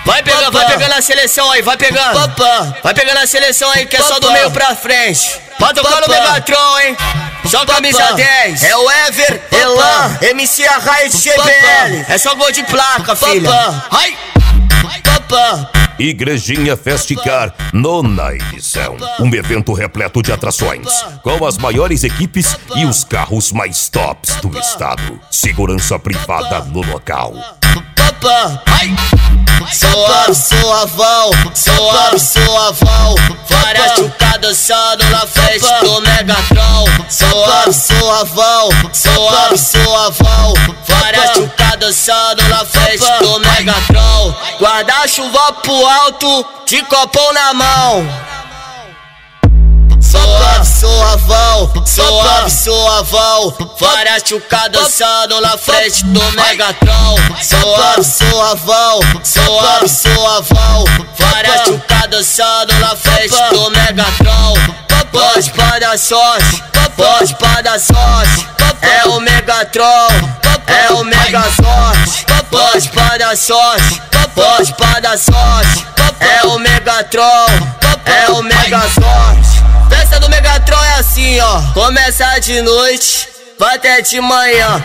Vai pegando a seleção aí, vai pegando. Vai pegando a seleção aí que é só do meio pra frente. Vai tocar no Megatron, hein? Só camisa 10. É o Ever, Elan, MC Arraia de GBL. É só gol de placa, filha. Ai. Igrejinha Festicar, nona edição. Um evento repleto de atrações, com as maiores equipes e os carros mais tops do estado. Segurança privada no local. Suavão, Várias chucadas dançando na frente do Megatron. suavão, Várias chucadas dançando na frente do Megatron. Guarda-chuva pro alto, de copão na mão. suavão, Várias chucadas dançando na frente do Megatron. suavão, Várias chucadas dançando na frente do Megatron. Pode pra dar sorte, pode pra dar sorte. É o Megatron, é o Megazorte. Pode pra dar sorte, pode pra dar sorte. É o Megatron, é o Megazorte. Festa do Megatron é assim, ó. Começa de noite, vai até de manhã.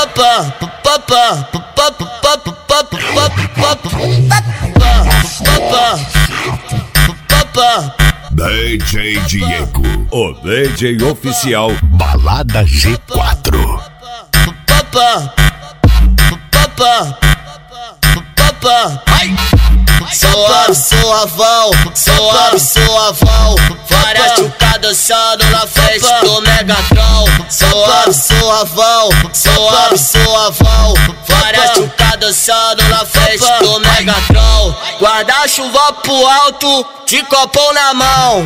DJ Diego, o DJ oficial Balada G4. suavão, Várias chucadas dançando na frente do Megatron. suavão, Várias chucadas dançando na frente do Megatron. Guarda-chuva pro alto, de copão na mão.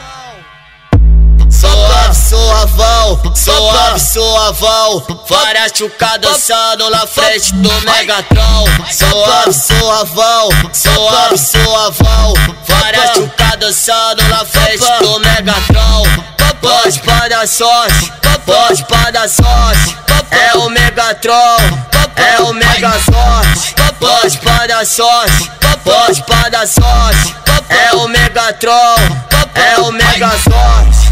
suavão, Várias chucadas dançando na frente do Megatron. suavão, Várias chucadas dançando na frente do Megatron. Pode pra dar sorte, pode pra dar sorte. É o Megatron, é o Megazorte. Pode pra dar sorte, pode pra dar sorte. É o Megatron, é o Megazorte.